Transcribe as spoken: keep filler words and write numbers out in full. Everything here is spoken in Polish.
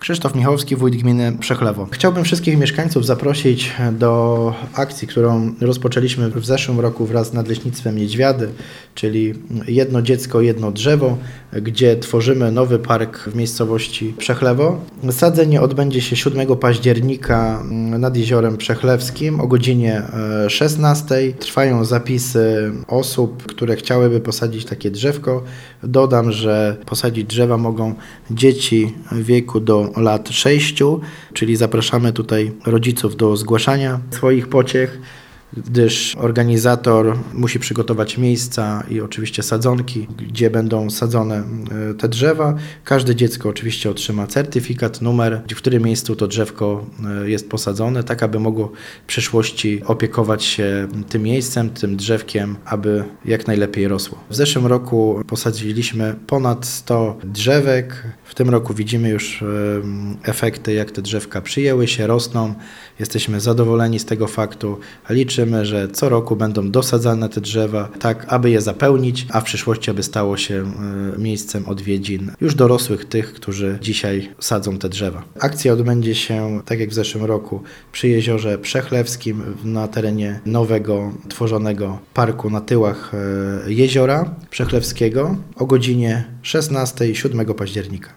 Krzysztof Michałowski, wójt gminy Przechlewo. Chciałbym wszystkich mieszkańców zaprosić do akcji, którą rozpoczęliśmy w zeszłym roku wraz z Nadleśnictwem Niedźwiady, czyli Jedno dziecko, jedno drzewo, gdzie tworzymy nowy park w miejscowości Przechlewo. Sadzenie odbędzie się siódmego października nad Jeziorem Przechlewskim o godzinie szesnastej. Trwają zapisy osób, które chciałyby posadzić takie drzewko. Dodam, że posadzić drzewa mogą dzieci w wieku do lat sześciu, czyli zapraszamy tutaj rodziców do zgłaszania swoich pociech, gdyż organizator musi przygotować miejsca i oczywiście sadzonki, gdzie będą sadzone te drzewa. Każde dziecko oczywiście otrzyma certyfikat, numer, w którym miejscu to drzewko jest posadzone, tak aby mogło w przyszłości opiekować się tym miejscem, tym drzewkiem, aby jak najlepiej rosło. W zeszłym roku posadziliśmy ponad sto drzewek. W tym roku widzimy już efekty, jak te drzewka przyjęły się, rosną. Jesteśmy zadowoleni z tego faktu. Liczymy, że co roku będą dosadzane te drzewa, tak aby je zapełnić, a w przyszłości aby stało się miejscem odwiedzin już dorosłych, tych, którzy dzisiaj sadzą te drzewa. Akcja odbędzie się, tak jak w zeszłym roku, przy Jeziorze Przechlewskim na terenie nowego, tworzonego parku na tyłach jeziora Przechlewskiego o godzinie szesnastej siódmego października.